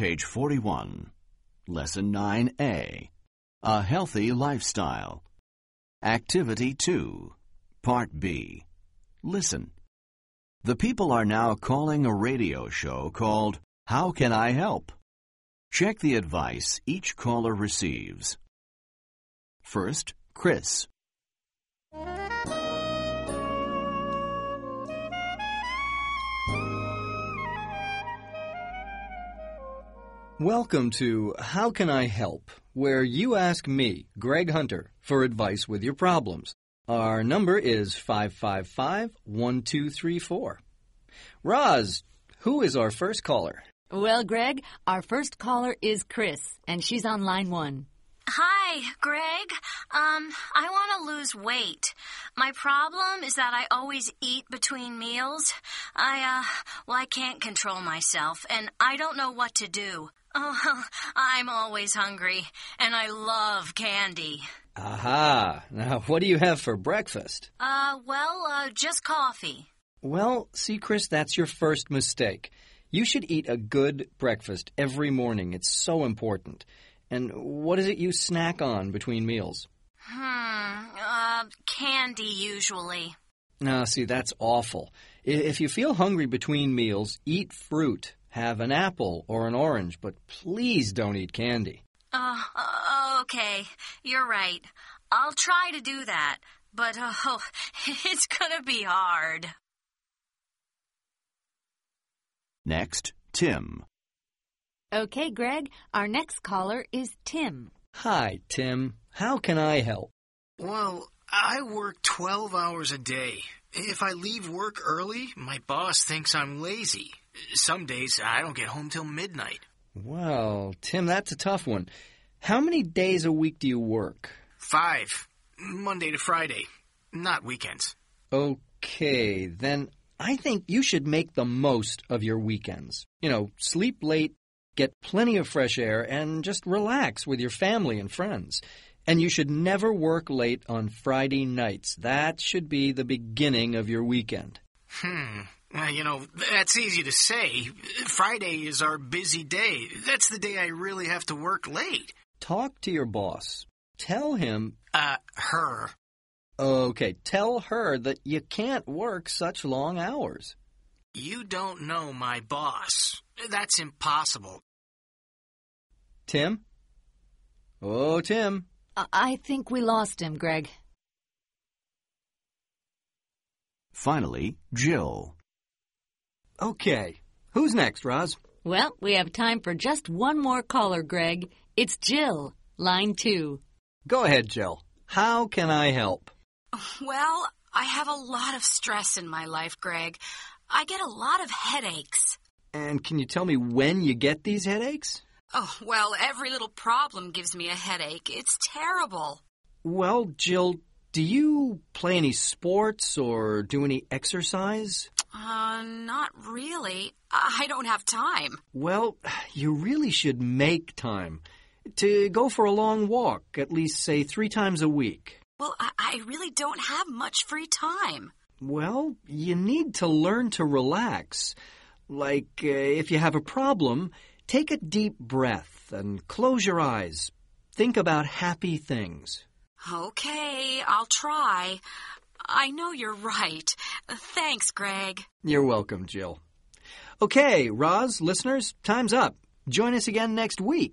page 41. Lesson 9A. A healthy lifestyle. Activity 2, Part B. Listen. The people are now calling a radio show called How Can I Help? Check the advice each caller receives. First, Chris. Welcome to How Can I Help?, where you ask me, Greg Hunter, for advice with your problems. Our number is 555-1234. Roz, who is our first caller? Well, Greg, our first caller is Chris, and she's on line 1. Hi, Greg. I want to lose weight. My problem is that I always eat between meals. I can't control myself, and I don't know what to do. Oh, I'm always hungry, and I love candy. Aha! Now, what do you have for breakfast? Just coffee. Well, see, Chris, that's your first mistake. You should eat a good breakfast every morning. It's so important. And what is it you snack on between meals? Candy usually. Now, see, that's awful. If you feel hungry between meals, eat fruit. Have an apple or an orange, but please don't eat candy. Okay, you're right. I'll try to do that, but it's gonna be hard. Next, Tim. Okay, Greg, our next caller is Tim. Hi, Tim. How can I help? Well, I work 12 hours a day. If I leave work early, my boss thinks I'm lazy. Some days I don't get home till midnight. Well, Tim, that's a tough one. How many days a week do you work? 5, Monday to Friday, not weekends. Okay, then I think you should make the most of your weekends. Sleep late, get plenty of fresh air, and just relax with your family and friends. And you should never work late on Friday nights. That should be the beginning of your weekend. That's easy to say. Friday is our busy day. That's the day I really have to work late. Talk to your boss. Tell him... Her. Okay, tell her that you can't work such long hours. You don't know my boss. That's impossible. Tim? Oh, Tim. I think we lost him, Greg. Finally, Jill. Okay. Who's next, Roz? Well, we have time for just one more caller, Greg. It's Jill, line 2. Go ahead, Jill. How can I help? Well, I have a lot of stress in my life, Greg. I get a lot of headaches. And can you tell me when you get these headaches? Oh, well, every little problem gives me a headache. It's terrible. Well, Jill, do you play any sports or do any exercise? Not really. I don't have time. Well, you really should make time to go for a long walk, at least, say, 3 times a week. Well, I really don't have much free time. Well, you need to learn to relax. Like, if you have a problem, take a deep breath and close your eyes. Think about happy things. Okay, I'll try. I know you're right. Thanks, Greg. You're welcome, Jill. Okay, Roz, listeners, time's up. Join us again next week